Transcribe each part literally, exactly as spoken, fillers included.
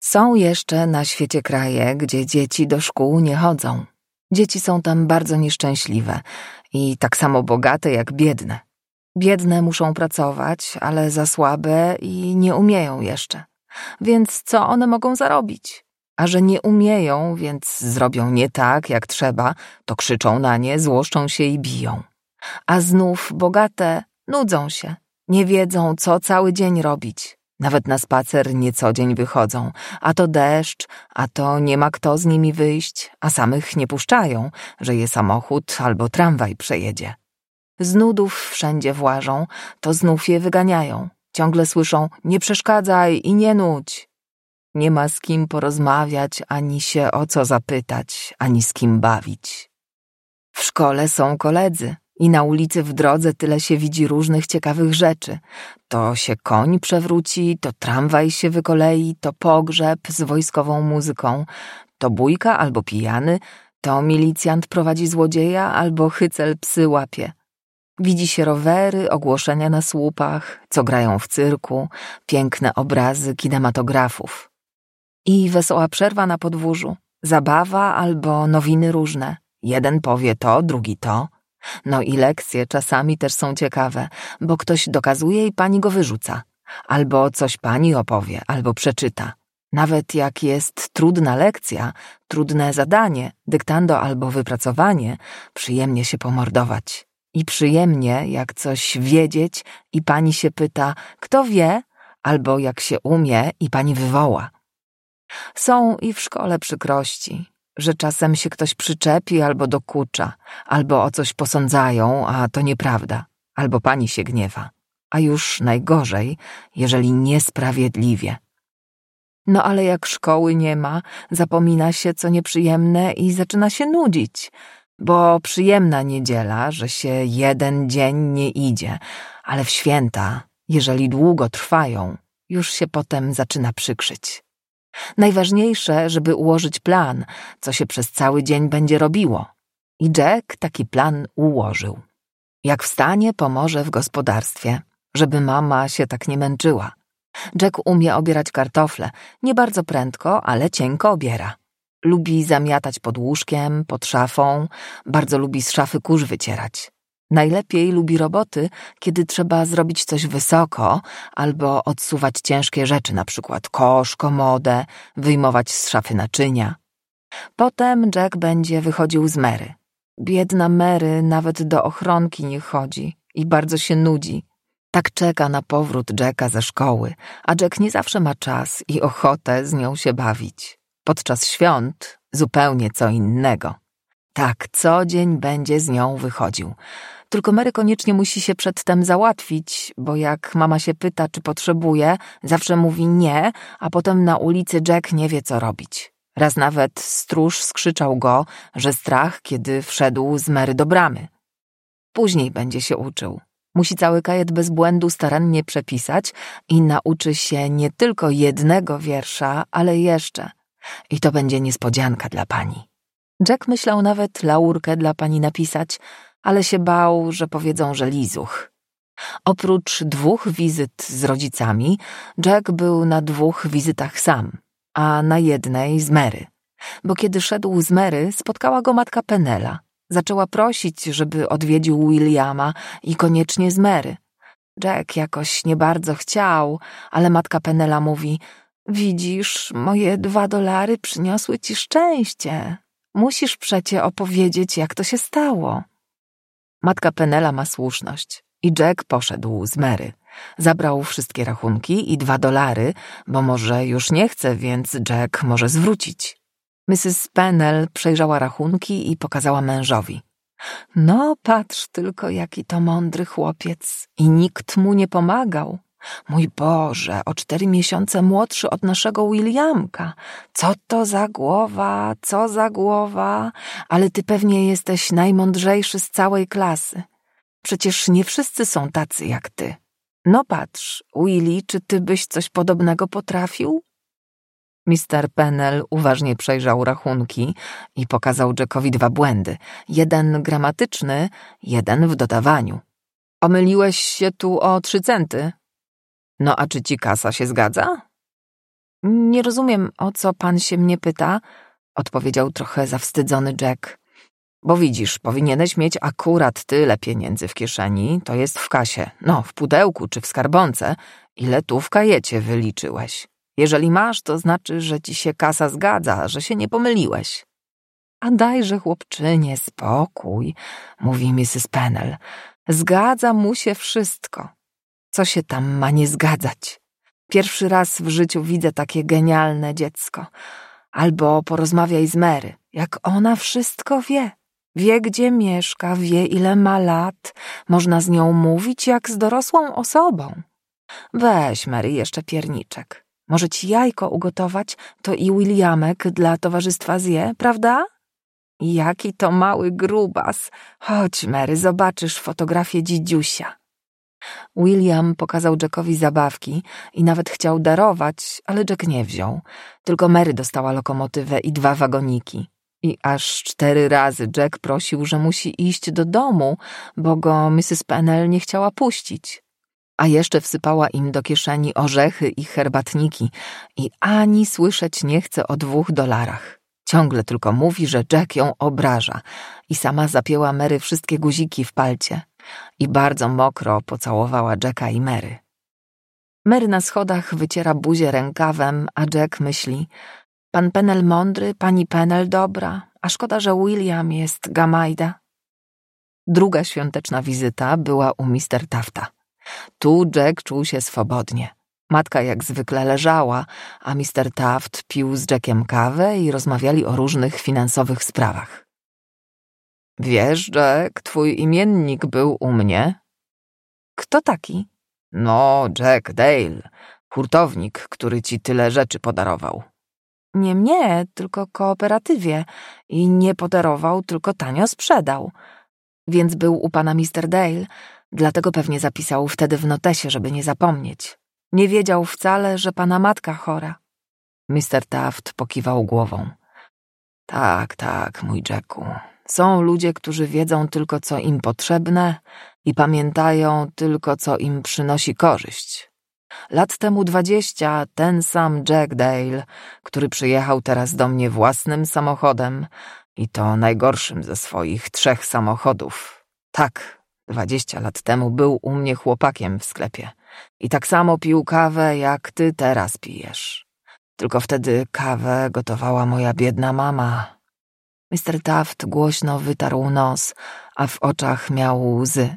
Są jeszcze na świecie kraje, gdzie dzieci do szkół nie chodzą. Dzieci są tam bardzo nieszczęśliwe i tak samo bogate jak biedne. Biedne muszą pracować, ale za słabe i nie umieją jeszcze. Więc co one mogą zarobić? A że nie umieją, więc zrobią nie tak, jak trzeba, to krzyczą na nie, złoszczą się i biją. A znów bogate nudzą się, nie wiedzą, co cały dzień robić. Nawet na spacer nie co dzień wychodzą, a to deszcz, a to nie ma kto z nimi wyjść, a samych nie puszczają, że je samochód albo tramwaj przejedzie. Z nudów wszędzie włażą, to znów je wyganiają. Ciągle słyszą: nie przeszkadzaj i nie nudź. Nie ma z kim porozmawiać, ani się o co zapytać, ani z kim bawić. W szkole są koledzy i na ulicy w drodze tyle się widzi różnych ciekawych rzeczy. To się koń przewróci, to tramwaj się wykolei, to pogrzeb z wojskową muzyką, to bójka albo pijany, to milicjant prowadzi złodzieja albo hycel psy łapie. Widzi się rowery, ogłoszenia na słupach, co grają w cyrku, piękne obrazy kinematografów. I wesoła przerwa na podwórzu, zabawa albo nowiny różne. Jeden powie to, drugi to. No i lekcje czasami też są ciekawe, bo ktoś dokazuje i pani go wyrzuca. Albo coś pani opowie, albo przeczyta. Nawet jak jest trudna lekcja, trudne zadanie, dyktando albo wypracowanie, przyjemnie się pomordować. I przyjemnie, jak coś wiedzieć i pani się pyta, kto wie, albo jak się umie i pani wywoła. Są i w szkole przykrości, że czasem się ktoś przyczepi albo dokucza, albo o coś posądzają, a to nieprawda, albo pani się gniewa, a już najgorzej, jeżeli niesprawiedliwie. No ale jak szkoły nie ma, zapomina się co nieprzyjemne i zaczyna się nudzić, bo przyjemna niedziela, że się jeden dzień nie idzie, ale w święta, jeżeli długo trwają, już się potem zaczyna przykrzyć. Najważniejsze, żeby ułożyć plan, co się przez cały dzień będzie robiło. I Jack taki plan ułożył. Jak wstanie, pomoże w gospodarstwie, żeby mama się tak nie męczyła. Jack umie obierać kartofle, nie bardzo prędko, ale cienko obiera. Lubi zamiatać pod łóżkiem, pod szafą, bardzo lubi z szafy kurz wycierać. Najlepiej lubi roboty, kiedy trzeba zrobić coś wysoko albo odsuwać ciężkie rzeczy, na przykład kosz, komodę, wyjmować z szafy naczynia. Potem Jack będzie wychodził z Mary. Biedna Mary nawet do ochronki nie chodzi i bardzo się nudzi. Tak czeka na powrót Jacka ze szkoły, a Jack nie zawsze ma czas i ochotę z nią się bawić. Podczas świąt zupełnie co innego. Tak, co dzień będzie z nią wychodził. Tylko Mary koniecznie musi się przedtem załatwić, bo jak mama się pyta, czy potrzebuje, zawsze mówi nie, a potem na ulicy Jack nie wie, co robić. Raz nawet stróż skrzyczał go, że strach, kiedy wszedł z Mary do bramy. Później będzie się uczył. Musi cały kajet bez błędu starannie przepisać i nauczy się nie tylko jednego wiersza, ale jeszcze. I to będzie niespodzianka dla pani. Jack myślał nawet laurkę dla pani napisać, ale się bał, że powiedzą, że lizuch. Oprócz dwóch wizyt z rodzicami, Jack był na dwóch wizytach sam, a na jednej z Mary. Bo kiedy szedł z Mary, spotkała go matka Penela. Zaczęła prosić, żeby odwiedził Williama i koniecznie z Mary. Jack jakoś nie bardzo chciał, ale matka Penela mówi: widzisz, moje dwa dolary przyniosły ci szczęście. Musisz przecie opowiedzieć, jak to się stało. Matka Penela ma słuszność i Jack poszedł z Mary. Zabrał wszystkie rachunki i dwa dolary, bo może już nie chce, więc Jack może zwrócić. missus Pennell przejrzała rachunki i pokazała mężowi. No, patrz tylko, jaki to mądry chłopiec. I nikt mu nie pomagał. Mój Boże, o cztery miesiące młodszy od naszego Williamka. Co to za głowa, co za głowa. Ale ty pewnie jesteś najmądrzejszy z całej klasy. Przecież nie wszyscy są tacy jak ty. No patrz, Willy, czy ty byś coś podobnego potrafił? mister Pennell uważnie przejrzał rachunki i pokazał Jackowi dwa błędy. Jeden gramatyczny, jeden w dodawaniu. Omyliłeś się tu o trzy centy. No a czy ci kasa się zgadza? Nie rozumiem, o co pan się mnie pyta, odpowiedział trochę zawstydzony Jack. Bo widzisz, powinieneś mieć akurat tyle pieniędzy w kieszeni, to jest w kasie, no w pudełku czy w skarbonce, ile tu w kajecie wyliczyłeś. Jeżeli masz, to znaczy, że ci się kasa zgadza, że się nie pomyliłeś. A dajże, chłopczynie, spokój, mówi missus Pennell. Zgadza mu się wszystko. Co się tam ma nie zgadzać? Pierwszy raz w życiu widzę takie genialne dziecko. Albo porozmawiaj z Mary, jak ona wszystko wie. Wie, gdzie mieszka, wie, ile ma lat. Można z nią mówić jak z dorosłą osobą. Weź, Mary, jeszcze pierniczek. Może ci jajko ugotować, to i Williamek dla towarzystwa zje, prawda? Jaki to mały grubas. Chodź, Mary, zobaczysz fotografię dzidziusia. William pokazał Jackowi zabawki i nawet chciał darować, ale Jack nie wziął. Tylko Mary dostała lokomotywę i dwa wagoniki. I aż cztery razy Jack prosił, że musi iść do domu, bo go missus Pennell nie chciała puścić. A jeszcze wsypała im do kieszeni orzechy i herbatniki i ani słyszeć nie chce o dwóch dolarach. Ciągle tylko mówi, że Jack ją obraża i sama zapięła Mary wszystkie guziki w palcie i bardzo mokro pocałowała Jacka i Mary. Mary na schodach wyciera buzię rękawem, a Jack myśli: pan Pennell mądry, pani Pennell dobra, a szkoda, że William jest gamajda. Druga świąteczna wizyta była u mister Tafta. Tu Jack czuł się swobodnie. Matka jak zwykle leżała, a mister Taft pił z Jackiem kawę i rozmawiali o różnych finansowych sprawach. Wiesz, Jack, twój imiennik był u mnie? Kto taki? No, Jack Dale, hurtownik, który ci tyle rzeczy podarował. Nie mnie, tylko kooperatywie i nie podarował, tylko tanio sprzedał. Więc był u pana mister Dale, dlatego pewnie zapisał wtedy w notesie, żeby nie zapomnieć. Nie wiedział wcale, że pana matka chora. mister Taft pokiwał głową. Tak, tak, mój Jacku. Są ludzie, którzy wiedzą tylko, co im potrzebne i pamiętają tylko, co im przynosi korzyść. Lat temu dwadzieścia ten sam Jack Dale, który przyjechał teraz do mnie własnym samochodem i to najgorszym ze swoich trzech samochodów. Tak, dwadzieścia lat temu był u mnie chłopakiem w sklepie i tak samo pił kawę, jak ty teraz pijesz. Tylko wtedy kawę gotowała moja biedna mama. mister Taft głośno wytarł nos, a w oczach miał łzy.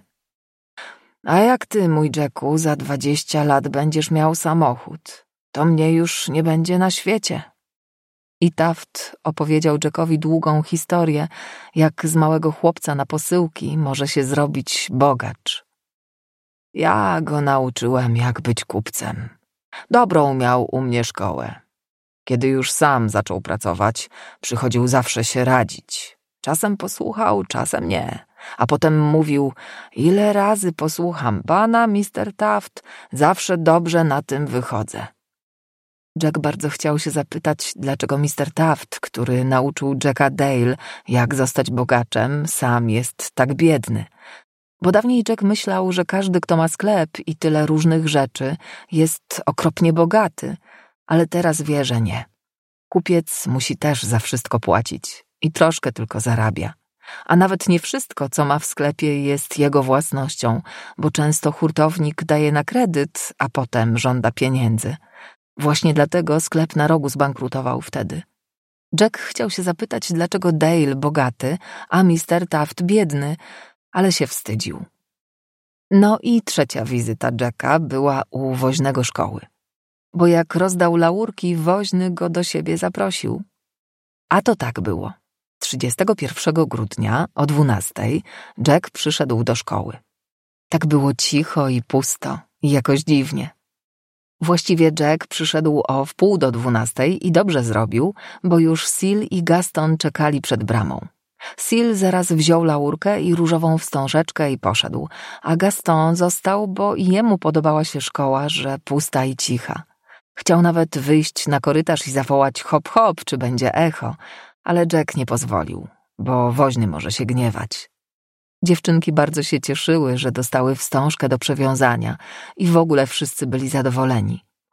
A jak ty, mój Jacku, za dwadzieścia lat będziesz miał samochód, to mnie już nie będzie na świecie. I Taft opowiedział Jackowi długą historię, jak z małego chłopca na posyłki może się zrobić bogacz. Ja go nauczyłem, jak być kupcem. Dobrą miał u mnie szkołę. Kiedy już sam zaczął pracować, przychodził zawsze się radzić. Czasem posłuchał, czasem nie. A potem mówił: ile razy posłucham pana, mister Taft, zawsze dobrze na tym wychodzę. Jack bardzo chciał się zapytać, dlaczego mister Taft, który nauczył Jacka Dale, jak zostać bogaczem, sam jest tak biedny. Bo dawniej Jack myślał, że każdy, kto ma sklep i tyle różnych rzeczy, jest okropnie bogaty, ale teraz wie, że nie. Kupiec musi też za wszystko płacić i troszkę tylko zarabia. A nawet nie wszystko, co ma w sklepie, jest jego własnością, bo często hurtownik daje na kredyt, a potem żąda pieniędzy. Właśnie dlatego sklep na rogu zbankrutował wtedy. Jack chciał się zapytać, dlaczego Dale bogaty, a mister Taft biedny, ale się wstydził. No i trzecia wizyta Jacka była u woźnego szkoły. Bo jak rozdał laurki, woźny go do siebie zaprosił. A to tak było. trzydziestego pierwszego grudnia o dwunastej Jack przyszedł do szkoły. Tak było cicho i pusto i jakoś dziwnie. Właściwie Jack przyszedł o wpół do dwunastej i dobrze zrobił, bo już Sil i Gaston czekali przed bramą. Sil zaraz wziął laurkę i różową wstążeczkę i poszedł, a Gaston został, bo i jemu podobała się szkoła, że pusta i cicha. Chciał nawet wyjść na korytarz i zawołać hop hop, czy będzie echo, ale Jack nie pozwolił, bo woźny może się gniewać. Dziewczynki bardzo się cieszyły, że dostały wstążkę do przewiązania i w ogóle wszyscy byli zadowoleni.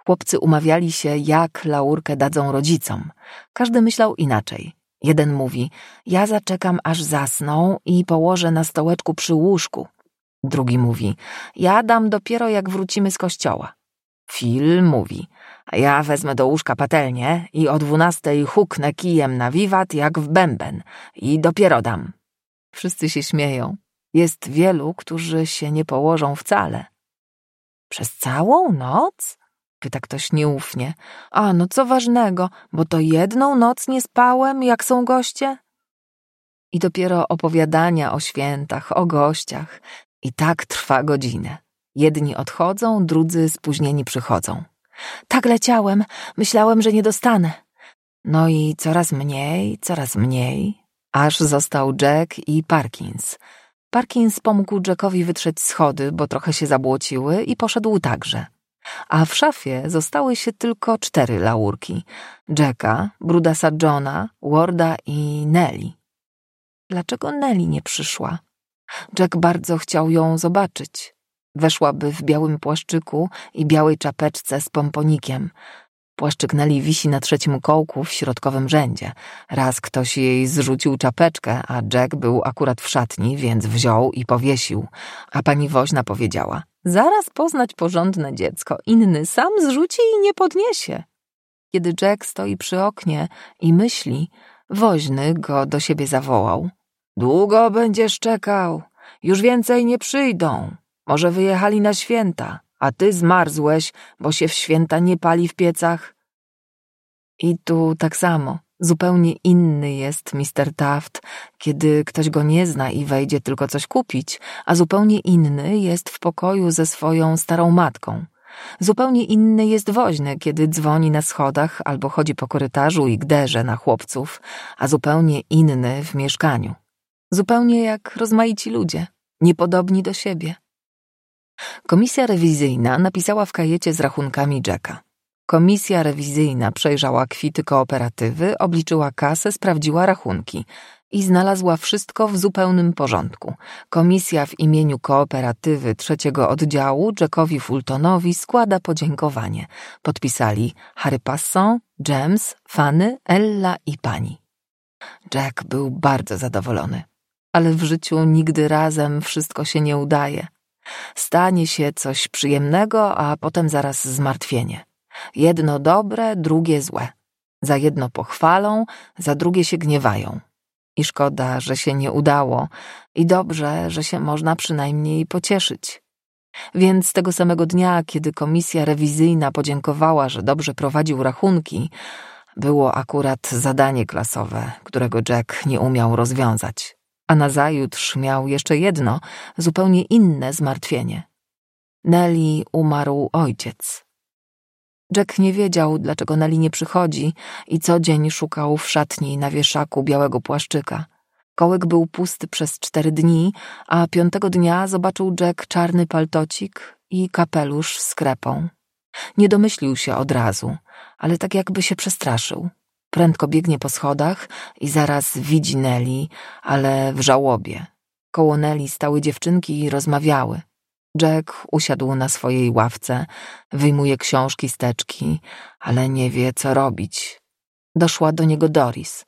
Chłopcy umawiali się, jak laurkę dadzą rodzicom. Każdy myślał inaczej. Jeden mówi, ja zaczekam aż zasną i położę na stołeczku przy łóżku. Drugi mówi, ja dam dopiero jak wrócimy z kościoła. Phil mówi, ja wezmę do łóżka patelnię i o dwunastej huknę kijem na wiwat jak w bęben i dopiero dam. Wszyscy się śmieją. Jest wielu, którzy się nie położą wcale. Przez całą noc? Pyta ktoś nieufnie. A no co ważnego, bo to jedną noc nie spałem, jak są goście? I dopiero opowiadania o świętach, o gościach. I tak trwa godzinę. Jedni odchodzą, drudzy spóźnieni przychodzą. Tak leciałem, myślałem, że nie dostanę. No i coraz mniej, coraz mniej, aż został Jack i Parkins. Parkins pomógł Jackowi wytrzeć schody, bo trochę się zabłociły i poszedł także. A w szafie zostały się tylko cztery laurki. Jacka, Brudasa Johna, Warda i Nelly. Dlaczego Nelly nie przyszła? Jack bardzo chciał ją zobaczyć. Weszłaby w białym płaszczyku i białej czapeczce z pomponikiem. Płaszczyk Nelly wisi na trzecim kołku w środkowym rzędzie. Raz ktoś jej zrzucił czapeczkę, a Jack był akurat w szatni, więc wziął i powiesił. A pani woźna powiedziała, zaraz poznać porządne dziecko, inny sam zrzuci i nie podniesie. Kiedy Jack stoi przy oknie i myśli, woźny go do siebie zawołał. Długo będziesz czekał, już więcej nie przyjdą. Może wyjechali na święta, a ty zmarzłeś, bo się w święta nie pali w piecach. I tu tak samo, zupełnie inny jest mister Taft, kiedy ktoś go nie zna i wejdzie tylko coś kupić, a zupełnie inny jest w pokoju ze swoją starą matką. Zupełnie inny jest woźny, kiedy dzwoni na schodach albo chodzi po korytarzu i gderze na chłopców, a zupełnie inny w mieszkaniu. Zupełnie jak rozmaici ludzie, niepodobni do siebie. Komisja rewizyjna napisała w kajecie z rachunkami Jacka. Komisja rewizyjna przejrzała kwity kooperatywy, obliczyła kasę, sprawdziła rachunki i znalazła wszystko w zupełnym porządku. Komisja w imieniu kooperatywy trzeciego oddziału Jackowi Fultonowi składa podziękowanie. Podpisali Harry Passon, James, Fanny, Ella i pani. Jack był bardzo zadowolony, ale w życiu nigdy razem wszystko się nie udaje. Stanie się coś przyjemnego, a potem zaraz zmartwienie. Jedno dobre, drugie złe. Za jedno pochwalą, za drugie się gniewają. I szkoda, że się nie udało. I dobrze, że się można przynajmniej pocieszyć. Więc tego samego dnia, kiedy komisja rewizyjna podziękowała, że dobrze prowadził rachunki, było akurat zadanie klasowe, którego Jack nie umiał rozwiązać. A nazajutrz miał jeszcze jedno, zupełnie inne zmartwienie. Nelly umarł ojciec. Jack nie wiedział, dlaczego Nelly nie przychodzi i co dzień szukał w szatni na wieszaku białego płaszczyka. Kołek był pusty przez cztery dni, a piątego dnia zobaczył Jack czarny paltocik i kapelusz z krepą. Nie domyślił się od razu, ale tak jakby się przestraszył. Prędko biegnie po schodach i zaraz widzi Nelly, ale w żałobie. Koło Nelly stały dziewczynki i rozmawiały. Jack usiadł na swojej ławce, wyjmuje książki z teczki, ale nie wie, co robić. Doszła do niego Doris.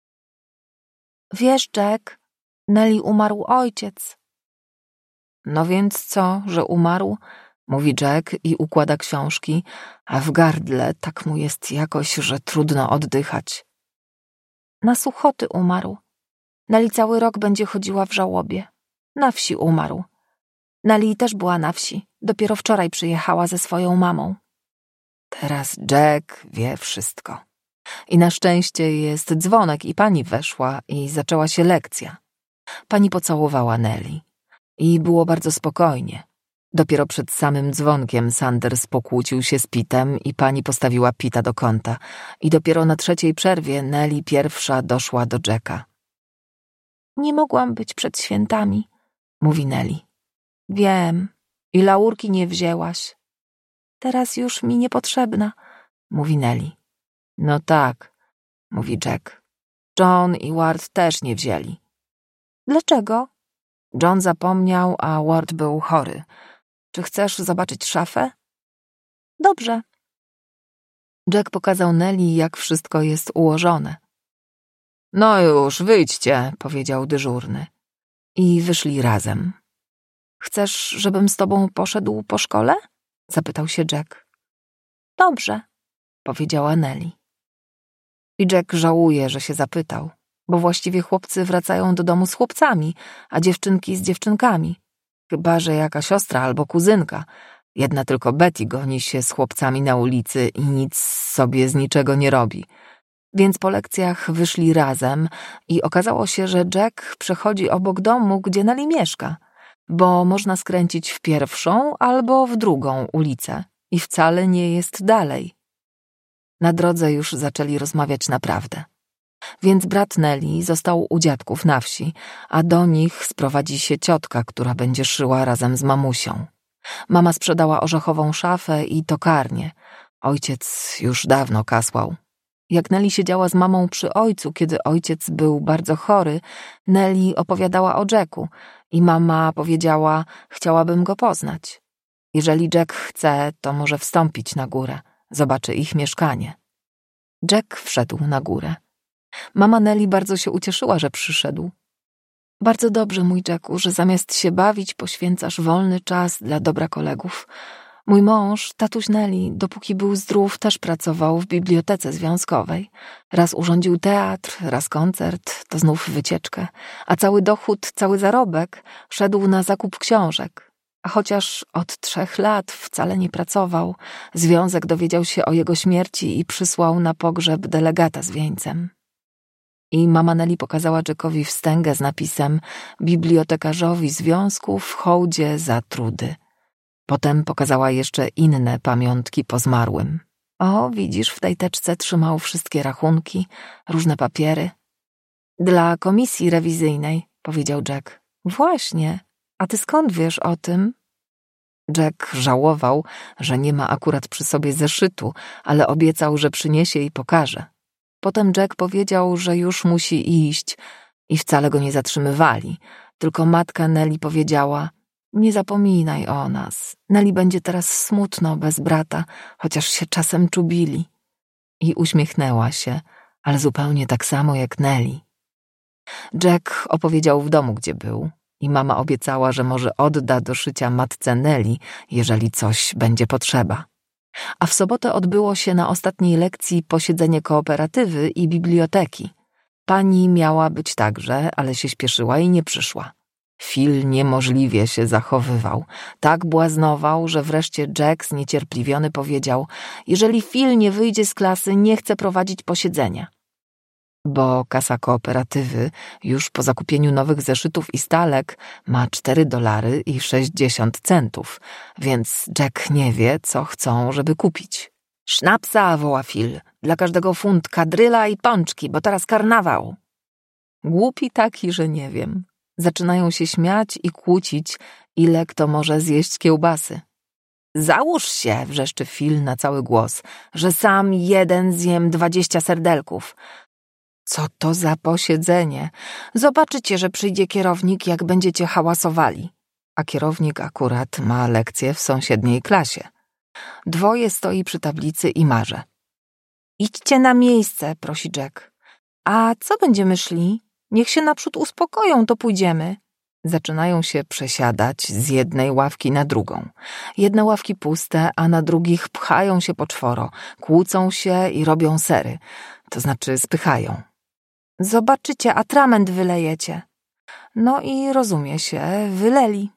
Wiesz, Jack, Nelly umarł ojciec. No więc co, że umarł? Mówi Jack i układa książki, a w gardle tak mu jest jakoś, że trudno oddychać. Na suchoty umarł. Nelly cały rok będzie chodziła w żałobie. Na wsi umarł. Nelly też była na wsi. Dopiero wczoraj przyjechała ze swoją mamą. Teraz Jack wie wszystko. I na szczęście jest dzwonek i pani weszła i zaczęła się lekcja. Pani pocałowała Nelly. I było bardzo spokojnie. Dopiero przed samym dzwonkiem Sanders pokłócił się z Pitem i pani postawiła Pita do kąta. I dopiero na trzeciej przerwie Nelly pierwsza doszła do Jacka. Nie mogłam być przed świętami, mówi Nelly. Wiem, i laurki nie wzięłaś. Teraz już mi niepotrzebna, mówi Nelly. No tak, mówi Jack. John i Ward też nie wzięli. Dlaczego? John zapomniał, a Ward był chory. Czy chcesz zobaczyć szafę? Dobrze, Jack pokazał Nelly, jak wszystko jest ułożone. No już, wyjdźcie, powiedział dyżurny. I wyszli razem. Chcesz, żebym z tobą poszedł po szkole? Zapytał się Jack. Dobrze, powiedziała Nelly. I Jack żałuje, że się zapytał, bo właściwie chłopcy wracają do domu z chłopcami, a dziewczynki z dziewczynkami. Chyba że jaka siostra albo kuzynka. Jedna tylko Betty goni się z chłopcami na ulicy i nic sobie z niczego nie robi. Więc po lekcjach wyszli razem i okazało się, że Jack przechodzi obok domu, gdzie Nelly mieszka, bo można skręcić w pierwszą albo w drugą ulicę i wcale nie jest dalej. Na drodze już zaczęli rozmawiać naprawdę. Więc brat Nelly został u dziadków na wsi, a do nich sprowadzi się ciotka, która będzie szyła razem z mamusią. Mama sprzedała orzechową szafę i tokarnię. Ojciec już dawno kasłał. Jak Nelly siedziała z mamą przy ojcu, kiedy ojciec był bardzo chory, Nelly opowiadała o Jacku i mama powiedziała, chciałabym go poznać. Jeżeli Jack chce, to może wstąpić na górę. Zobaczy ich mieszkanie. Jack wszedł na górę. Mama Nelly bardzo się ucieszyła, że przyszedł. Bardzo dobrze, mój Jacku, że zamiast się bawić, poświęcasz wolny czas dla dobra kolegów. Mój mąż, tatuś Nelly, dopóki był zdrów, też pracował w bibliotece związkowej. Raz urządził teatr, raz koncert, to znów wycieczkę, a cały dochód, cały zarobek szedł na zakup książek. A chociaż od trzech lat wcale nie pracował, związek dowiedział się o jego śmierci i przysłał na pogrzeb delegata z wieńcem. I mama Nelly pokazała Jackowi wstęgę z napisem bibliotekarzowi związku w hołdzie za trudy. Potem pokazała jeszcze inne pamiątki po zmarłym. O, widzisz, w tej teczce trzymał wszystkie rachunki, różne papiery. Dla komisji rewizyjnej, powiedział Jack. Właśnie, a ty skąd wiesz o tym? Jack żałował, że nie ma akurat przy sobie zeszytu, ale obiecał, że przyniesie i pokaże. Potem Jack powiedział, że już musi iść i wcale go nie zatrzymywali, tylko matka Nelly powiedziała, nie zapominaj o nas, Nelly będzie teraz smutno bez brata, chociaż się czasem czubili. I uśmiechnęła się, ale zupełnie tak samo jak Nelly. Jack opowiedział w domu, gdzie był i mama obiecała, że może odda do szycia matce Nelly, jeżeli coś będzie potrzeba. A w sobotę odbyło się na ostatniej lekcji posiedzenie kooperatywy i biblioteki. Pani miała być także, ale się śpieszyła i nie przyszła. Phil niemożliwie się zachowywał. Tak błaznował, że wreszcie Jack zniecierpliwiony powiedział, jeżeli Phil nie wyjdzie z klasy, nie chce prowadzić posiedzenia. Bo kasa kooperatywy już po zakupieniu nowych zeszytów i stalek ma cztery dolary i sześćdziesiąt centów, więc Jack nie wie, co chcą, żeby kupić. Sznapsa, woła Phil, dla każdego funt kadryla i pączki, bo teraz karnawał. Głupi taki, że nie wiem. Zaczynają się śmiać i kłócić, ile kto może zjeść kiełbasy. Załóż się, wrzeszczy Phil na cały głos, że sam jeden zjem dwadzieścia serdelków. Co to za posiedzenie? Zobaczycie, że przyjdzie kierownik, jak będziecie hałasowali. A kierownik akurat ma lekcję w sąsiedniej klasie. Dwoje stoi przy tablicy i marze. Idźcie na miejsce, prosi Jack. A co będziemy szli? Niech się naprzód uspokoją, to pójdziemy. Zaczynają się przesiadać z jednej ławki na drugą. Jedne ławki puste, a na drugich pchają się po czworo, kłócą się i robią sery, to znaczy spychają. Zobaczycie, atrament wylejecie. No i rozumie się, wyleli.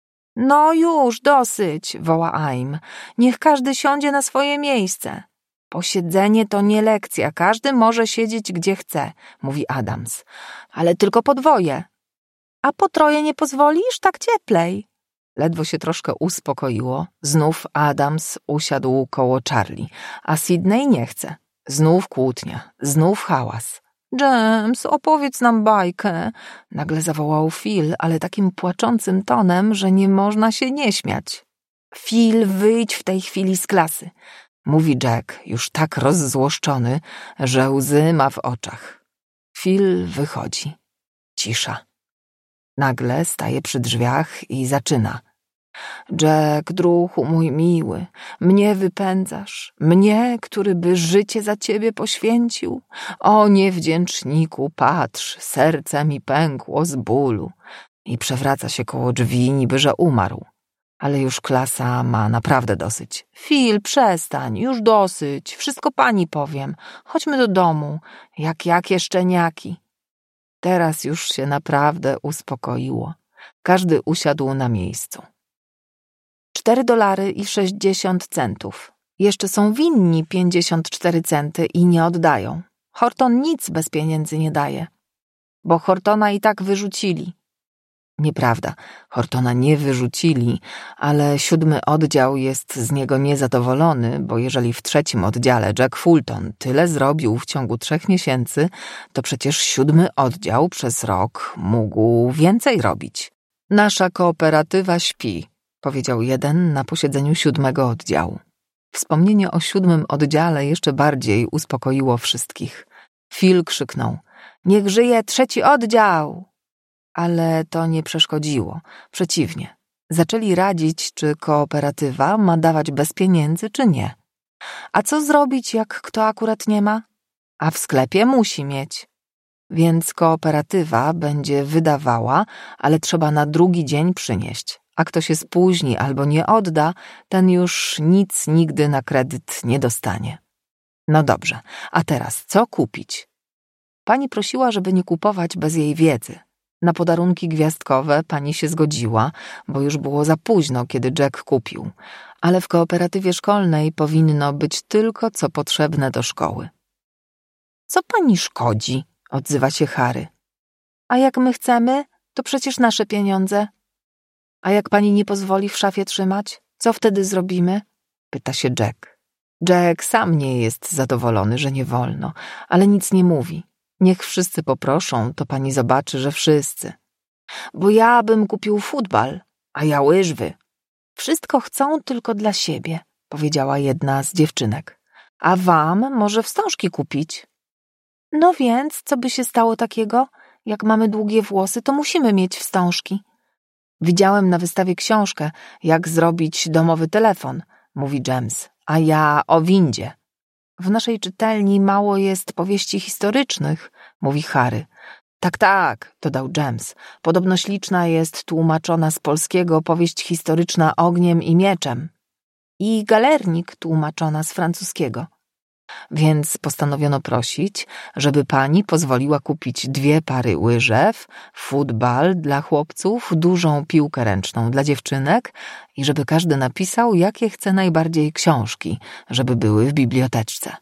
No już, dosyć, woła Aim. Niech każdy siądzie na swoje miejsce. Posiedzenie to nie lekcja, każdy może siedzieć gdzie chce, mówi Adams. Ale tylko po dwoje. A po troje nie pozwolisz? Tak cieplej. Ledwo się troszkę uspokoiło. Znów Adams usiadł koło Charlie, a Sydney nie chce. Znów kłótnia, znów hałas. James, opowiedz nam bajkę, nagle zawołał Phil, ale takim płaczącym tonem, że nie można się nie śmiać. Phil, wyjdź w tej chwili z klasy, mówi Jack, już tak rozzłoszczony, że łzy ma w oczach. Phil wychodzi. Cisza. Nagle staje przy drzwiach i zaczyna. Jack, druhu mój miły, mnie wypędzasz, mnie, który by życie za ciebie poświęcił? O niewdzięczniku, patrz, serce mi pękło z bólu. I przewraca się koło drzwi, niby że umarł. Ale już klasa ma naprawdę dosyć. Phil, przestań, już dosyć, wszystko pani powiem. Chodźmy do domu, jak jakie szczeniaki. Teraz już się naprawdę uspokoiło. Każdy usiadł na miejscu. Cztery dolary i sześćdziesiąt centów. Jeszcze są winni pięćdziesiąt cztery centy i nie oddają. Horton nic bez pieniędzy nie daje, bo Hortona i tak wyrzucili. Nieprawda, Hortona nie wyrzucili, ale siódmy oddział jest z niego niezadowolony, bo jeżeli w trzecim oddziale Jack Fulton tyle zrobił w ciągu trzech miesięcy, to przecież siódmy oddział przez rok mógł więcej robić. Nasza kooperatywa śpi, powiedział jeden na posiedzeniu siódmego oddziału. Wspomnienie o siódmym oddziale jeszcze bardziej uspokoiło wszystkich. Phil krzyknął: niech żyje trzeci oddział! Ale to nie przeszkodziło. Przeciwnie. Zaczęli radzić, czy kooperatywa ma dawać bez pieniędzy, czy nie. A co zrobić, jak kto akurat nie ma? A w sklepie musi mieć. Więc kooperatywa będzie wydawała, ale trzeba na drugi dzień przynieść. A kto się spóźni albo nie odda, ten już nic nigdy na kredyt nie dostanie. No dobrze, a teraz co kupić? Pani prosiła, żeby nie kupować bez jej wiedzy. Na podarunki gwiazdkowe pani się zgodziła, bo już było za późno, kiedy Jack kupił, ale w kooperatywie szkolnej powinno być tylko co potrzebne do szkoły. Co pani szkodzi? Odzywa się Harry. A jak my chcemy, to przecież nasze pieniądze. A jak pani nie pozwoli w szafie trzymać, co wtedy zrobimy? Pyta się Jack. Jack sam nie jest zadowolony, że nie wolno, ale nic nie mówi. Niech wszyscy poproszą, to pani zobaczy, że wszyscy. Bo ja bym kupił futbal, a ja łyżwy. Wszystko chcą tylko dla siebie, powiedziała jedna z dziewczynek. A wam może wstążki kupić? No więc, co by się stało takiego? Jak mamy długie włosy, to musimy mieć wstążki. Widziałem na wystawie książkę, jak zrobić domowy telefon, mówi James, a ja o windzie. W naszej czytelni mało jest powieści historycznych, mówi Harry. Tak, tak, dodał James. Podobno śliczna jest tłumaczona z polskiego powieść historyczna Ogniem i mieczem. I Galernik tłumaczona z francuskiego. Więc postanowiono prosić, żeby pani pozwoliła kupić dwie pary łyżew, futbal dla chłopców, dużą piłkę ręczną dla dziewczynek i żeby każdy napisał, jakie chce najbardziej książki, żeby były w biblioteczce.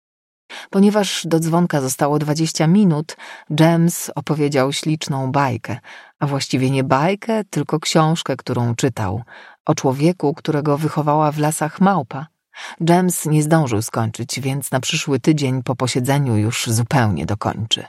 Ponieważ do dzwonka zostało dwadzieścia minut, James opowiedział śliczną bajkę, a właściwie nie bajkę, tylko książkę, którą czytał, o człowieku, którego wychowała w lasach małpa. James nie zdążył skończyć, więc na przyszły tydzień po posiedzeniu już zupełnie dokończy.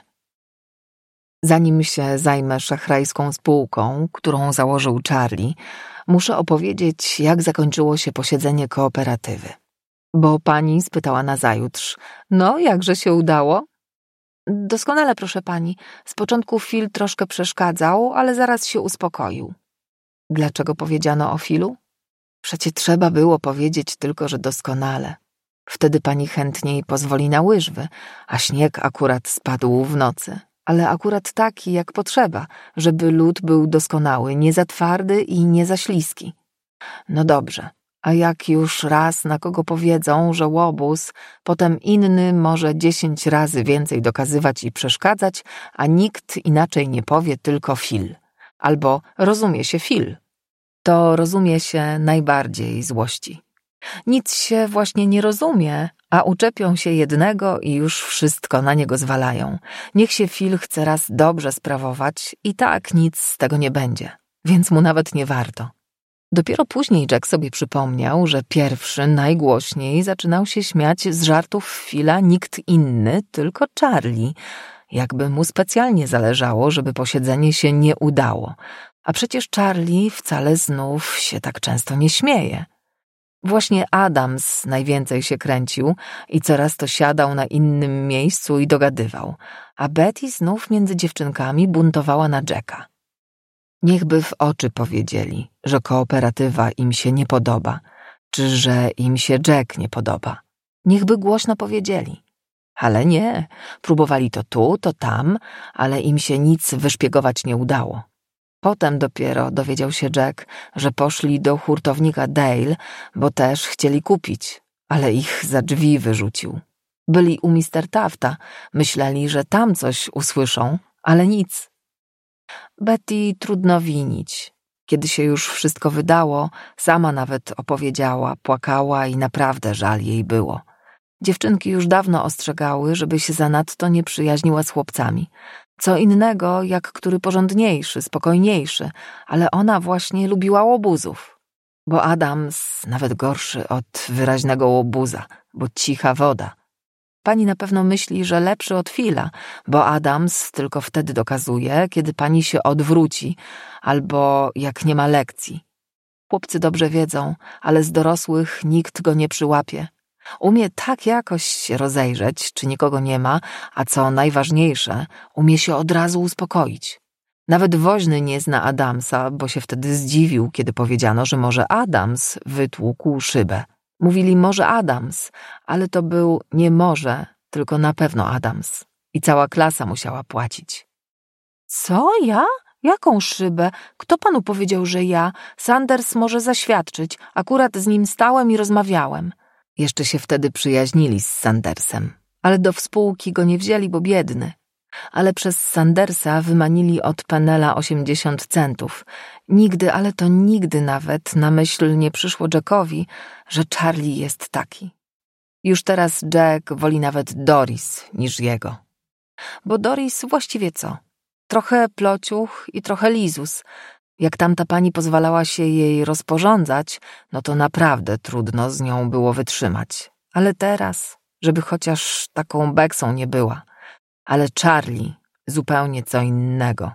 Zanim się zajmę szachrajską spółką, którą założył Charlie, muszę opowiedzieć, jak zakończyło się posiedzenie kooperatywy. Bo pani spytała nazajutrz, no jakże się udało? Doskonale, proszę pani. Z początku Phil troszkę przeszkadzał, ale zaraz się uspokoił. Dlaczego powiedziano o Philu? Przecie trzeba było powiedzieć tylko, że doskonale. Wtedy pani chętniej pozwoli na łyżwy, a śnieg akurat spadł w nocy. Ale akurat taki, jak potrzeba, żeby lód był doskonały, nie za twardy i nie za śliski. No dobrze, a jak już raz na kogo powiedzą, że łobuz, potem inny może dziesięć razy więcej dokazywać i przeszkadzać, a nikt inaczej nie powie, tylko Phil. Albo rozumie się Phil. To rozumie się najbardziej złości. Nic się właśnie nie rozumie, a uczepią się jednego i już wszystko na niego zwalają. Niech się Phil chce raz dobrze sprawować i tak nic z tego nie będzie, więc mu nawet nie warto. Dopiero później Jack sobie przypomniał, że pierwszy, najgłośniej zaczynał się śmiać z żartów Phila nikt inny, tylko Charlie. Jakby mu specjalnie zależało, żeby posiedzenie się nie udało. A przecież Charlie wcale znów się tak często nie śmieje. Właśnie Adams najwięcej się kręcił i coraz to siadał na innym miejscu i dogadywał, a Betty znów między dziewczynkami buntowała na Jacka. Niechby w oczy powiedzieli, że kooperatywa im się nie podoba, czy że im się Jack nie podoba. Niechby głośno powiedzieli. Ale nie, próbowali to tu, to tam, ale im się nic wyszpiegować nie udało. Potem dopiero dowiedział się Jack, że poszli do hurtownika Dale, bo też chcieli kupić, ale ich za drzwi wyrzucił. Byli u mister Tafta, myśleli, że tam coś usłyszą, ale nic. Betty trudno winić. Kiedy się już wszystko wydało, sama nawet opowiedziała, płakała i naprawdę żal jej było. Dziewczynki już dawno ostrzegały, żeby się zanadto nie przyjaźniła z chłopcami. Co innego, jak który porządniejszy, spokojniejszy, ale ona właśnie lubiła łobuzów. Bo Adams nawet gorszy od wyraźnego łobuza, bo cicha woda. Pani na pewno myśli, że lepszy od Phila, bo Adams tylko wtedy dokazuje, kiedy pani się odwróci albo jak nie ma lekcji. Chłopcy dobrze wiedzą, ale z dorosłych nikt go nie przyłapie. Umie tak jakoś się rozejrzeć, czy nikogo nie ma, a co najważniejsze, umie się od razu uspokoić. Nawet woźny nie zna Adamsa, bo się wtedy zdziwił, kiedy powiedziano, że może Adams wytłukł szybę. Mówili może Adams, ale to był nie może, tylko na pewno Adams. I cała klasa musiała płacić. Co, ja? Jaką szybę? Kto panu powiedział, że ja? Sanders może zaświadczyć. Akurat z nim stałem i rozmawiałem. Jeszcze się wtedy przyjaźnili z Sandersem, ale do współki go nie wzięli, bo biedny. Ale przez Sandersa wymanili od Penela osiemdziesiąt centów. Nigdy, ale to nigdy nawet na myśl nie przyszło Jackowi, że Charlie jest taki. Już teraz Jack woli nawet Doris niż jego. Bo Doris właściwie co? Trochę plociuch i trochę lizus. Jak tamta pani pozwalała się jej rozporządzać, no to naprawdę trudno z nią było wytrzymać. Ale teraz, żeby chociaż taką beksą nie była. Ale Charlie zupełnie co innego.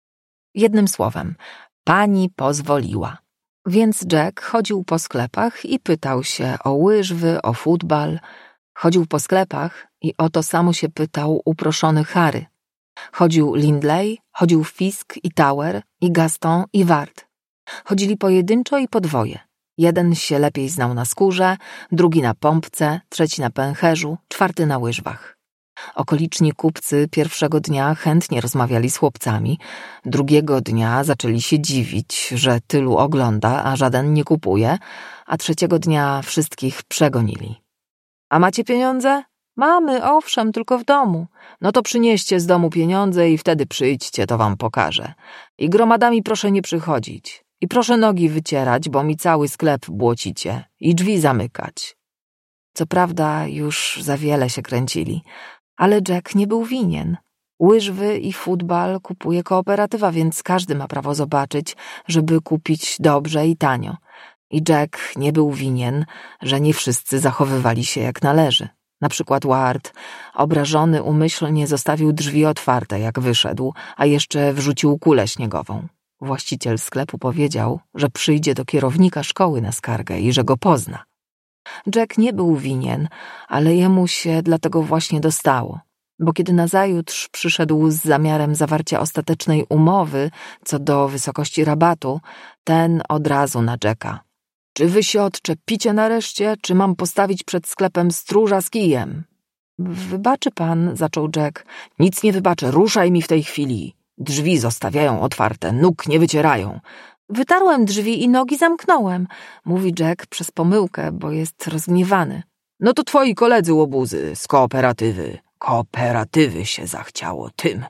Jednym słowem, pani pozwoliła. Więc Jack chodził po sklepach i pytał się o łyżwy, o futbal. Chodził po sklepach i o to samo się pytał uproszony Harry. Chodził Lindley, chodził Fisk i Tower, i Gaston i Ward. Chodzili pojedynczo i podwoje. Jeden się lepiej znał na skórze, drugi na pompce, trzeci na pęcherzu, czwarty na łyżwach. Okoliczni kupcy pierwszego dnia chętnie rozmawiali z chłopcami, drugiego dnia zaczęli się dziwić, że tylu ogląda, a żaden nie kupuje, a trzeciego dnia wszystkich przegonili. A macie pieniądze? Mamy, owszem, tylko w domu. No to przynieście z domu pieniądze i wtedy przyjdźcie, to wam pokażę. I gromadami proszę nie przychodzić. I proszę nogi wycierać, bo mi cały sklep błocicie. I drzwi zamykać. Co prawda już za wiele się kręcili, ale Jack nie był winien. Łyżwy i futbal kupuje kooperatywa, więc każdy ma prawo zobaczyć, żeby kupić dobrze i tanio. I Jack nie był winien, że nie wszyscy zachowywali się jak należy. Na przykład Ward, obrażony umyślnie zostawił drzwi otwarte, jak wyszedł, a jeszcze wrzucił kulę śniegową. Właściciel sklepu powiedział, że przyjdzie do kierownika szkoły na skargę i że go pozna. Jack nie był winien, ale jemu się dlatego właśnie dostało, bo kiedy nazajutrz przyszedł z zamiarem zawarcia ostatecznej umowy co do wysokości rabatu, ten od razu na Jacka. Czy wy się odczepicie nareszcie, czy mam postawić przed sklepem stróża z kijem? Wybaczy pan, zaczął Jack. Nic nie wybaczę, ruszaj mi w tej chwili. Drzwi zostawiają otwarte, nóg nie wycierają. Wytarłem drzwi i nogi zamknąłem, mówi Jack przez pomyłkę, bo jest rozgniewany. No to twoi koledzy łobuzy z kooperatywy. Kooperatywy się zachciało tym.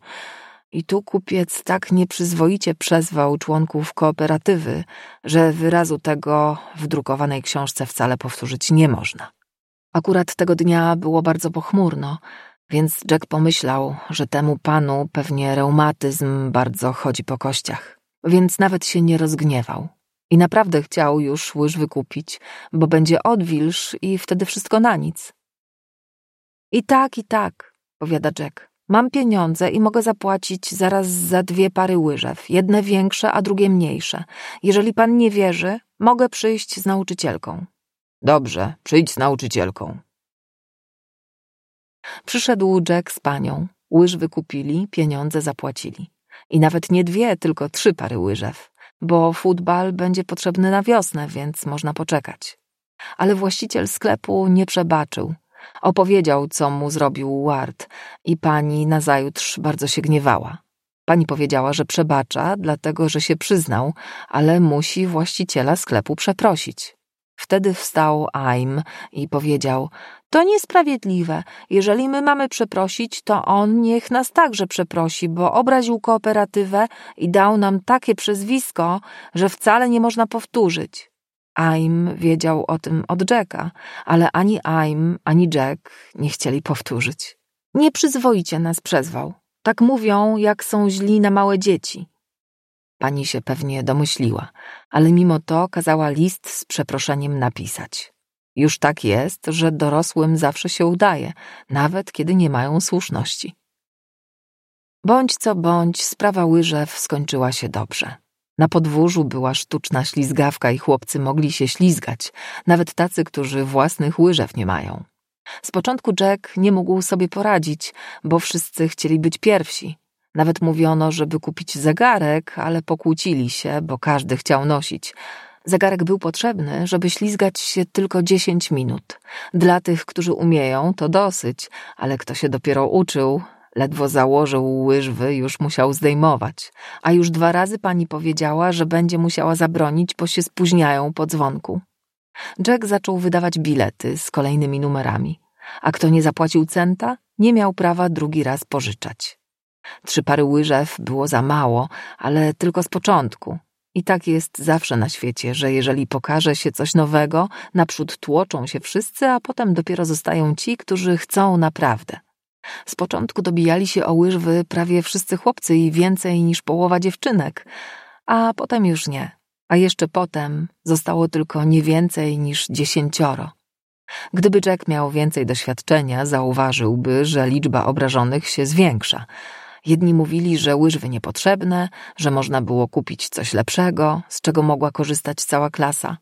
I tu kupiec tak nieprzyzwoicie przezwał członków kooperatywy, że wyrazu tego w drukowanej książce wcale powtórzyć nie można. Akurat tego dnia było bardzo pochmurno, więc Jack pomyślał, że temu panu pewnie reumatyzm bardzo chodzi po kościach, więc nawet się nie rozgniewał. I naprawdę chciał już łyżwy kupić, bo będzie odwilż i wtedy wszystko na nic. I tak, i tak, powiada Jack. Mam pieniądze i mogę zapłacić zaraz za dwie pary łyżew, jedne większe, a drugie mniejsze. Jeżeli pan nie wierzy, mogę przyjść z nauczycielką. Dobrze, przyjdź z nauczycielką. Przyszedł Jack z panią, łyżwy kupili, pieniądze zapłacili. I nawet nie dwie, tylko trzy pary łyżew, bo futbal będzie potrzebny na wiosnę, więc można poczekać. Ale właściciel sklepu nie przebaczył. Opowiedział, co mu zrobił Ward i pani nazajutrz bardzo się gniewała. Pani powiedziała, że przebacza, dlatego że się przyznał, ale musi właściciela sklepu przeprosić. Wtedy wstał Aim i powiedział: to niesprawiedliwe. Jeżeli my mamy przeprosić, to on niech nas także przeprosi, bo obraził kooperatywę i dał nam takie przezwisko, że wcale nie można powtórzyć. Aim wiedział o tym od Jacka, ale ani Aim, ani Jack nie chcieli powtórzyć. Nieprzyzwoicie nas przezwał. Tak mówią, jak są źli na małe dzieci. Pani się pewnie domyśliła, ale mimo to kazała list z przeproszeniem napisać. Już tak jest, że dorosłym zawsze się udaje, nawet kiedy nie mają słuszności. Bądź co bądź, sprawa łyżew skończyła się dobrze. Na podwórzu była sztuczna ślizgawka i chłopcy mogli się ślizgać, nawet tacy, którzy własnych łyżew nie mają. Z początku Jack nie mógł sobie poradzić, bo wszyscy chcieli być pierwsi. Nawet mówiono, żeby kupić zegarek, ale pokłócili się, bo każdy chciał nosić. Zegarek był potrzebny, żeby ślizgać się tylko dziesięć minut. Dla tych, którzy umieją, to dosyć, ale kto się dopiero uczył, ledwo założył łyżwy, już musiał zdejmować. A już dwa razy pani powiedziała, że będzie musiała zabronić, bo się spóźniają po dzwonku. Jack zaczął wydawać bilety z kolejnymi numerami, a kto nie zapłacił centa, nie miał prawa drugi raz pożyczać. Trzy pary łyżew było za mało, ale tylko z początku. I tak jest zawsze na świecie, że jeżeli pokaże się coś nowego, naprzód tłoczą się wszyscy, a potem dopiero zostają ci, którzy chcą naprawdę. Z początku dobijali się o łyżwy prawie wszyscy chłopcy i więcej niż połowa dziewczynek, a potem już nie. A jeszcze potem zostało tylko nie więcej niż dziesięcioro. Gdyby Jack miał więcej doświadczenia, zauważyłby, że liczba obrażonych się zwiększa. Jedni mówili, że łyżwy niepotrzebne, że można było kupić coś lepszego, z czego mogła korzystać cała klasa.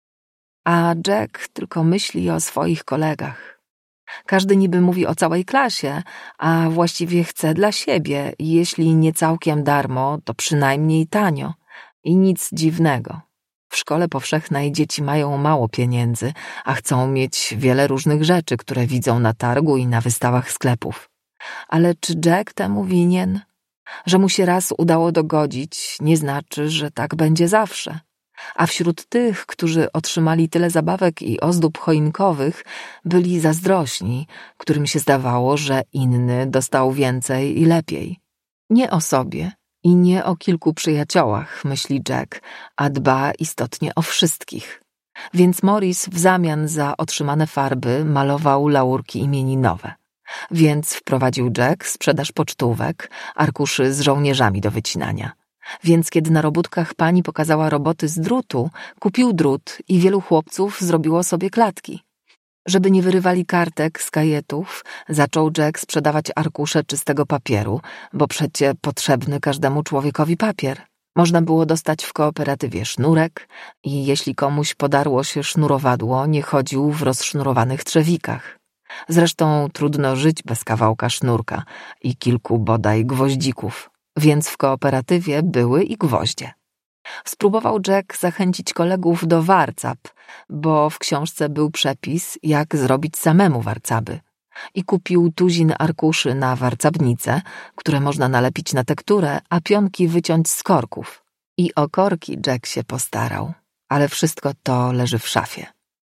A Jack tylko myśli o swoich kolegach. Każdy niby mówi o całej klasie, a właściwie chce dla siebie i jeśli nie całkiem darmo, to przynajmniej tanio. I nic dziwnego. W szkole powszechnej dzieci mają mało pieniędzy, a chcą mieć wiele różnych rzeczy, które widzą na targu i na wystawach sklepów. Ale czy Jack temu winien? Że mu się raz udało dogodzić, nie znaczy, że tak będzie zawsze. A wśród tych, którzy otrzymali tyle zabawek i ozdób choinkowych, byli zazdrośni, którym się zdawało, że inny dostał więcej i lepiej. Nie o sobie i nie o kilku przyjaciołach, myśli Jack, a dba istotnie o wszystkich. Więc Morris w zamian za otrzymane farby malował laurki imieninowe. Więc wprowadził Jack sprzedaż pocztówek, arkuszy z żołnierzami do wycinania. Więc kiedy na robótkach pani pokazała roboty z drutu, kupił drut i wielu chłopców zrobiło sobie klatki. Żeby nie wyrywali kartek z kajetów, zaczął Jack sprzedawać arkusze czystego papieru, bo przecie potrzebny każdemu człowiekowi papier. Można było dostać w kooperatywie sznurek i jeśli komuś podarło się sznurowadło, nie chodził w rozsznurowanych trzewikach. Zresztą trudno żyć bez kawałka sznurka i kilku bodaj gwoździków, więc w kooperatywie były i gwoździe. Spróbował Jack zachęcić kolegów do warcab, bo w książce był przepis, jak zrobić samemu warcaby. I kupił tuzin arkuszy na warcabnicę, które można nalepić na tekturę, a pionki wyciąć z korków. I o korki Jack się postarał, ale wszystko to leży w szafie.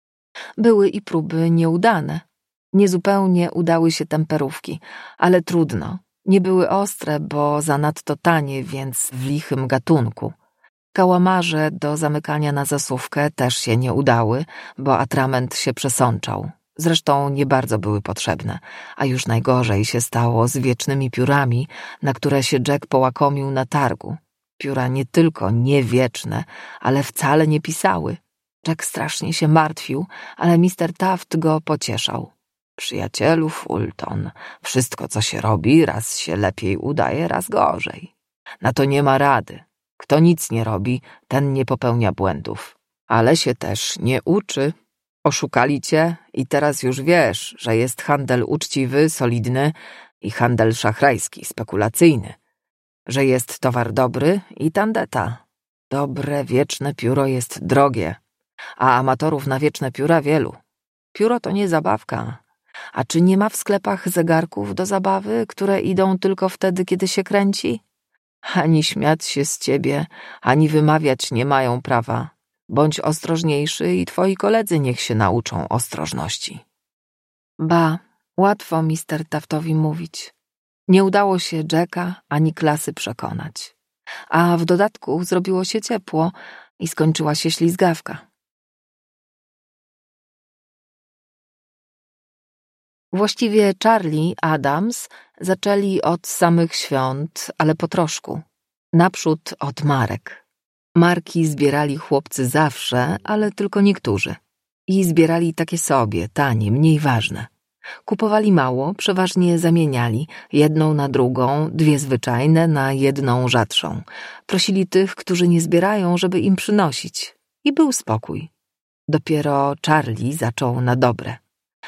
Były i próby nieudane. Niezupełnie udały się temperówki, ale trudno. Nie były ostre, bo zanadto tanie, więc w lichym gatunku. Kałamarze do zamykania na zasuwkę też się nie udały, bo atrament się przesączał. Zresztą nie bardzo były potrzebne, a już najgorzej się stało z wiecznymi piórami, na które się Jack połakomił na targu. Pióra nie tylko nie wieczne, ale wcale nie pisały. Jack strasznie się martwił, ale mister Taft go pocieszał. Przyjacielu Fulton, wszystko co się robi, raz się lepiej udaje, raz gorzej. Na to nie ma rady. Kto nic nie robi, ten nie popełnia błędów. Ale się też nie uczy. Oszukali cię i teraz już wiesz, że jest handel uczciwy, solidny i handel szachrajski, spekulacyjny. że jest towar dobry i tandeta. Dobre, wieczne pióro jest drogie, a amatorów na wieczne pióra wielu. Pióro to nie zabawka. A czy nie ma w sklepach zegarków do zabawy, które idą tylko wtedy, kiedy się kręci? Ani śmiać się z ciebie, ani wymawiać nie mają prawa. Bądź ostrożniejszy i twoi koledzy niech się nauczą ostrożności. Ba, łatwo mister Taftowi mówić. Nie udało się Jacka ani klasy przekonać. A w dodatku zrobiło się ciepło i skończyła się ślizgawka. Właściwie Charlie Adams zaczęli od samych świąt, ale po troszku. Naprzód od marek. Marki zbierali chłopcy zawsze, ale tylko niektórzy. I zbierali takie sobie, tanie, mniej ważne. Kupowali mało, przeważnie zamieniali, jedną na drugą, dwie zwyczajne na jedną rzadszą. Prosili tych, którzy nie zbierają, żeby im przynosić. I był spokój. Dopiero Charlie zaczął na dobre.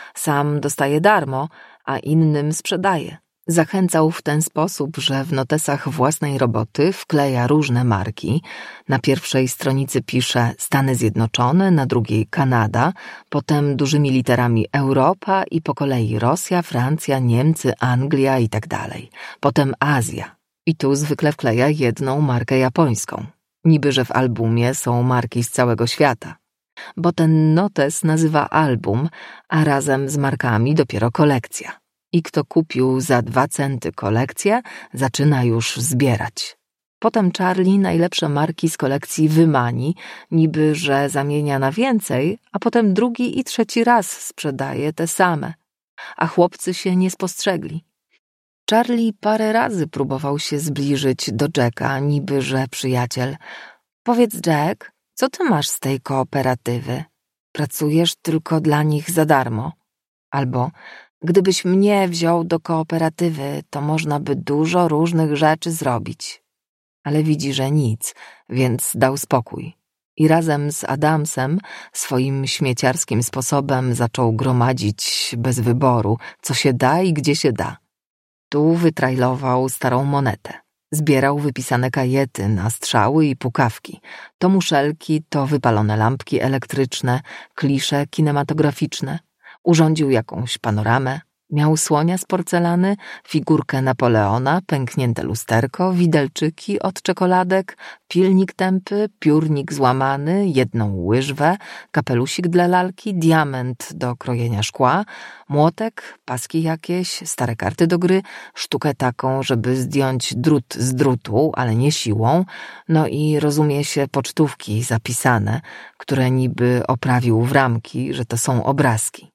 Sam dostaje darmo, a innym sprzedaje. Zachęcał w ten sposób, że w notesach własnej roboty wkleja różne marki. Na pierwszej stronicy pisze Stany Zjednoczone, na drugiej Kanada, potem dużymi literami Europa i po kolei Rosja, Francja, Niemcy, Anglia i tak dalej. Potem Azja. I tu zwykle wkleja jedną markę japońską. Niby, że w albumie są marki z całego świata. Bo ten notes nazywa album, a razem z markami dopiero kolekcja. I kto kupił za dwa centy kolekcję, zaczyna już zbierać. Potem Charlie najlepsze marki z kolekcji wymani, niby że zamienia na więcej, a potem drugi i trzeci raz sprzedaje te same. A chłopcy się nie spostrzegli. Charlie parę razy próbował się zbliżyć do Jacka, niby że przyjaciel. Powiedz, Jack, co ty masz z tej kooperatywy? Pracujesz tylko dla nich za darmo. Albo gdybyś mnie wziął do kooperatywy, to można by dużo różnych rzeczy zrobić. Ale widzi, że nic, więc dał spokój. I razem z Adamsem swoim śmieciarskim sposobem zaczął gromadzić bez wyboru, co się da i gdzie się da. Tu wytrajlował starą monetę. Zbierał wypisane kajety na strzały i pukawki, to muszelki, to wypalone lampki elektryczne, klisze kinematograficzne. Urządził jakąś panoramę, miał słonia z porcelany, figurkę Napoleona, pęknięte lusterko, widelczyki od czekoladek, pilnik tępy, piórnik złamany, jedną łyżwę, kapelusik dla lalki, diament do krojenia szkła, młotek, paski jakieś, stare karty do gry, sztukę taką, żeby zdjąć drut z drutu, ale nie siłą, no i rozumie się pocztówki zapisane, które niby oprawił w ramki, że to są obrazki.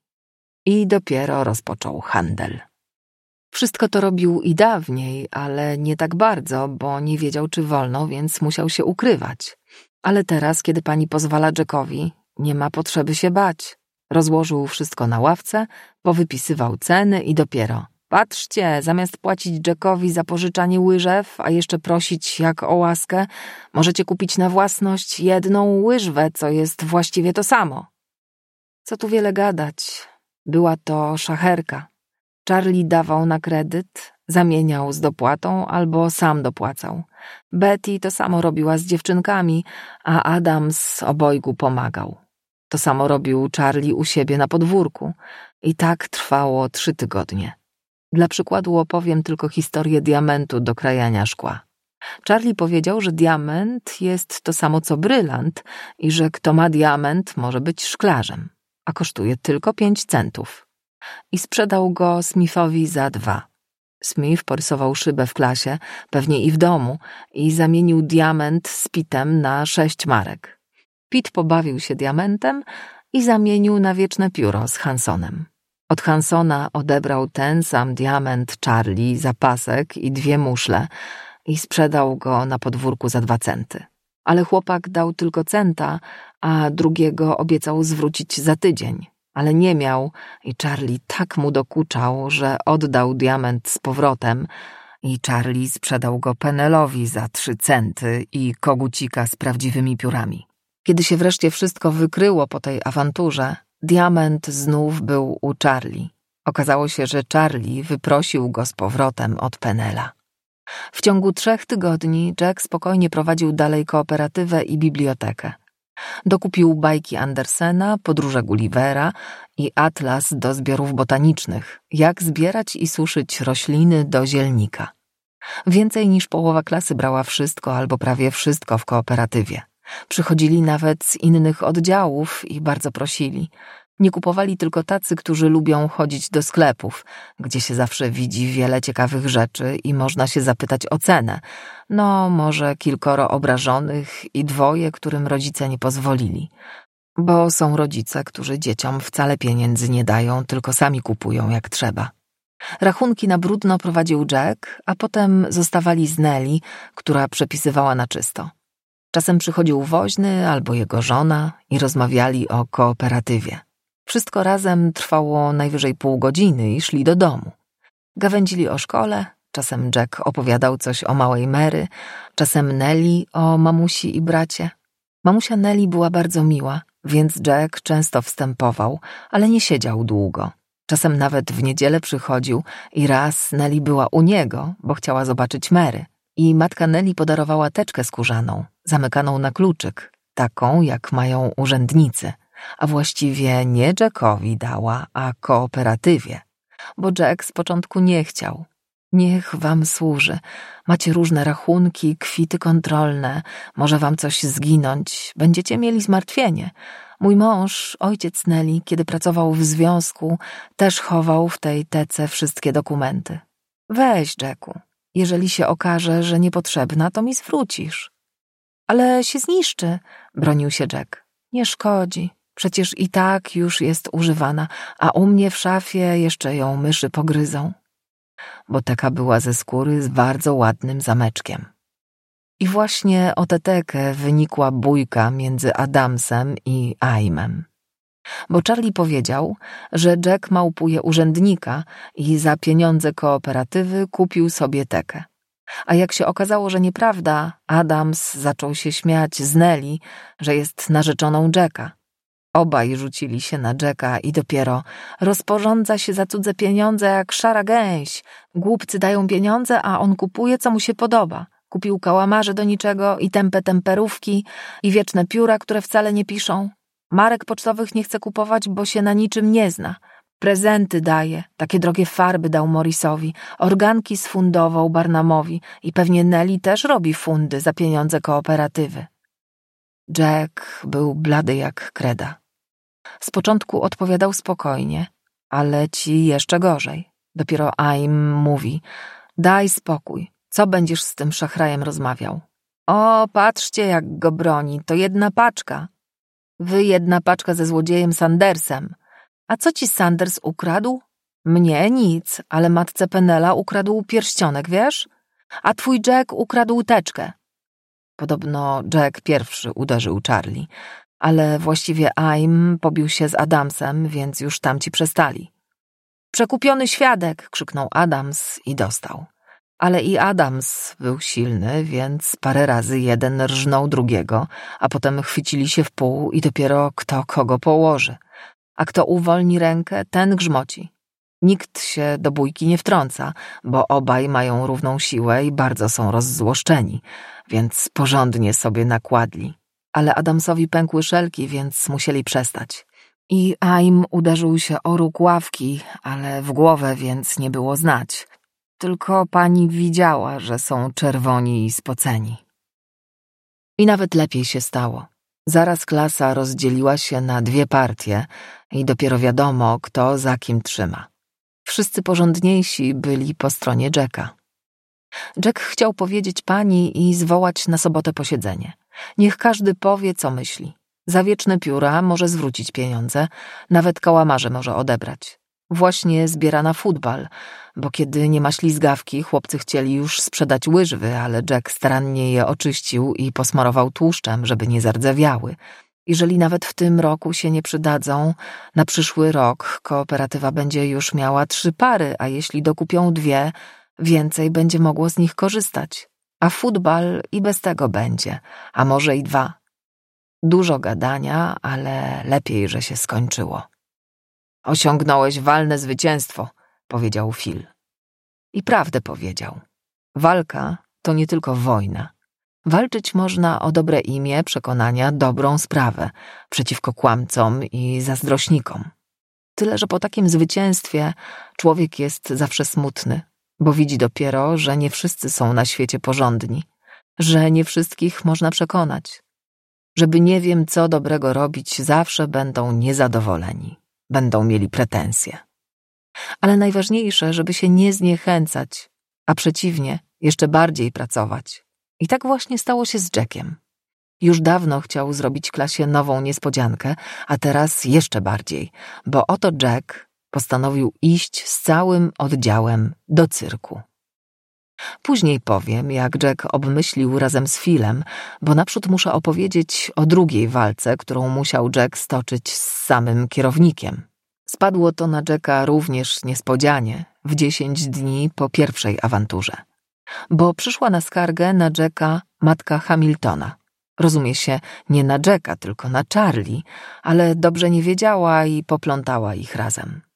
I dopiero rozpoczął handel. Wszystko to robił i dawniej, ale nie tak bardzo, bo nie wiedział, czy wolno, więc musiał się ukrywać. Ale teraz, kiedy pani pozwala Jackowi, nie ma potrzeby się bać. Rozłożył wszystko na ławce, powypisywał ceny i dopiero. Patrzcie, zamiast płacić Jackowi za pożyczanie łyżew, a jeszcze prosić jak o łaskę, możecie kupić na własność jedną łyżwę, co jest właściwie to samo. Co tu wiele gadać. Była to szacherka. Charlie dawał na kredyt, zamieniał z dopłatą albo sam dopłacał. Betty to samo robiła z dziewczynkami, a Adams obojgu pomagał. To samo robił Charlie u siebie na podwórku. I tak trwało trzy tygodnie. Dla przykładu opowiem tylko historię diamentu do krajania szkła. Charlie powiedział, że diament jest to samo co brylant i że kto ma diament, może być szklarzem, a kosztuje tylko pięć centów. I sprzedał go Smithowi za dwa. Smith porysował szybę w klasie, pewnie i w domu, i zamienił diament z Pitem na sześć marek. Pit pobawił się diamentem i zamienił na wieczne pióro z Hansonem. Od Hansona odebrał ten sam diament Charlie za pasek i dwie muszle i sprzedał go na podwórku za dwa centy. Ale chłopak dał tylko centa, a drugiego obiecał zwrócić za tydzień. Ale nie miał i Charlie tak mu dokuczał, że oddał diament z powrotem i Charlie sprzedał go Penelowi za trzy centy i kogucika z prawdziwymi piórami. Kiedy się wreszcie wszystko wykryło po tej awanturze, diament znów był u Charlie. Okazało się, że Charlie wyprosił go z powrotem od Penela. W ciągu trzech tygodni Jack spokojnie prowadził dalej kooperatywę i bibliotekę. Dokupił bajki Andersena, podróże Gullivera i atlas do zbiorów botanicznych, jak zbierać i suszyć rośliny do zielnika. Więcej niż połowa klasy brała wszystko albo prawie wszystko w kooperatywie. Przychodzili nawet z innych oddziałów i bardzo prosili. Nie kupowali tylko tacy, którzy lubią chodzić do sklepów, gdzie się zawsze widzi wiele ciekawych rzeczy i można się zapytać o cenę. No, może kilkoro obrażonych i dwoje, którym rodzice nie pozwolili. Bo są rodzice, którzy dzieciom wcale pieniędzy nie dają, tylko sami kupują jak trzeba. Rachunki na brudno prowadził Jack, a potem zostawali z Nelly, która przepisywała na czysto. Czasem przychodził woźny albo jego żona i rozmawiali o kooperatywie. Wszystko razem trwało najwyżej pół godziny i szli do domu. Gawędzili o szkole, czasem Jack opowiadał coś o małej Mary, czasem Nelly o mamusi i bracie. Mamusia Nelly była bardzo miła, więc Jack często wstępował, ale nie siedział długo. Czasem nawet w niedzielę przychodził i raz Nelly była u niego, bo chciała zobaczyć Mary. I matka Nelly podarowała teczkę skórzaną, zamykaną na kluczyk, taką jak mają urzędnicy. A właściwie nie Jackowi dała, a kooperatywie, bo Jack z początku nie chciał. Niech wam służy. Macie różne rachunki, kwity kontrolne, może wam coś zginąć, będziecie mieli zmartwienie. Mój mąż, ojciec Nelly, kiedy pracował w związku, też chował w tej tece wszystkie dokumenty. Weź, Jacku, jeżeli się okaże, że niepotrzebna, to mi zwrócisz. Ale się zniszczy, bronił się Jack. Nie szkodzi. Przecież i tak już jest używana, a u mnie w szafie jeszcze ją myszy pogryzą. Bo teka była ze skóry z bardzo ładnym zameczkiem. I właśnie o tę tekę wynikła bójka między Adamsem i Aimem. Bo Charlie powiedział, że Jack małpuje urzędnika i za pieniądze kooperatywy kupił sobie tekę. A jak się okazało, że nieprawda, Adams zaczął się śmiać z Nelly, że jest narzeczoną Jacka. Obaj rzucili się na Jacka i dopiero rozporządza się za cudze pieniądze jak szara gęś. Głupcy dają pieniądze, a on kupuje, co mu się podoba. Kupił kałamarze do niczego i tępe temperówki i wieczne pióra, które wcale nie piszą. Marek pocztowych nie chce kupować, bo się na niczym nie zna. Prezenty daje, takie drogie farby dał Morrisowi, organki sfundował Barnamowi i pewnie Nelly też robi fundy za pieniądze kooperatywy. Jack był blady jak kreda. Z początku odpowiadał spokojnie, ale ci jeszcze gorzej. Dopiero Aim mówi, daj spokój, co będziesz z tym szachrajem rozmawiał? O, patrzcie jak go broni, to jedna paczka. Wy jedna paczka ze złodziejem Sandersem. A co ci Sanders ukradł? Mnie nic, ale matce Penela ukradł pierścionek, wiesz? A twój Jack ukradł teczkę. Podobno Jack pierwszy uderzył Charlie, ale właściwie Aim pobił się z Adamsem, więc już tamci przestali. Przekupiony świadek, krzyknął Adams i dostał. Ale i Adams był silny, więc parę razy jeden rżnął drugiego, a potem chwycili się w pół i dopiero kto kogo położy. A kto uwolni rękę, ten grzmoci. Nikt się do bójki nie wtrąca, bo obaj mają równą siłę i bardzo są rozzłoszczeni, więc porządnie sobie nakładli. Ale Adamsowi pękły szelki, więc musieli przestać. I Aim uderzył się o róg ławki, ale w głowę, więc nie było znać. Tylko pani widziała, że są czerwoni i spoceni. I nawet lepiej się stało. Zaraz klasa rozdzieliła się na dwie partie i dopiero wiadomo, kto za kim trzyma. Wszyscy porządniejsi byli po stronie Jacka. Jack chciał powiedzieć pani i zwołać na sobotę posiedzenie. Niech każdy powie, co myśli. Za wieczne pióra może zwrócić pieniądze, nawet kałamarze może odebrać. Właśnie zbiera na futbal, bo kiedy nie ma ślizgawki, chłopcy chcieli już sprzedać łyżwy, ale Jack starannie je oczyścił i posmarował tłuszczem, żeby nie zardzewiały. Jeżeli nawet w tym roku się nie przydadzą, na przyszły rok kooperatywa będzie już miała trzy pary, a jeśli dokupią dwie, więcej będzie mogło z nich korzystać. A futbal i bez tego będzie, a może i dwa. Dużo gadania, ale lepiej, że się skończyło. Osiągnąłeś walne zwycięstwo, powiedział Phil. I prawdę powiedział. Walka to nie tylko wojna. Walczyć można o dobre imię, przekonania, dobrą sprawę, przeciwko kłamcom i zazdrośnikom. Tyle, że po takim zwycięstwie człowiek jest zawsze smutny, bo widzi dopiero, że nie wszyscy są na świecie porządni, że nie wszystkich można przekonać, żeby nie wiem co dobrego robić, zawsze będą niezadowoleni, będą mieli pretensje. Ale najważniejsze, żeby się nie zniechęcać, a przeciwnie, jeszcze bardziej pracować. I tak właśnie stało się z Jackiem. Już dawno chciał zrobić klasie nową niespodziankę, a teraz jeszcze bardziej, bo oto Jack postanowił iść z całym oddziałem do cyrku. Później powiem, jak Jack obmyślił razem z Philem, bo naprzód muszę opowiedzieć o drugiej walce, którą musiał Jack stoczyć z samym kierownikiem. Spadło to na Jacka również niespodzianie, w dziesięć dni po pierwszej awanturze. Bo przyszła na skargę na Jacka matka Hamiltona. Rozumie się, nie na Jacka, tylko na Charlie, ale dobrze nie wiedziała i poplątała ich razem.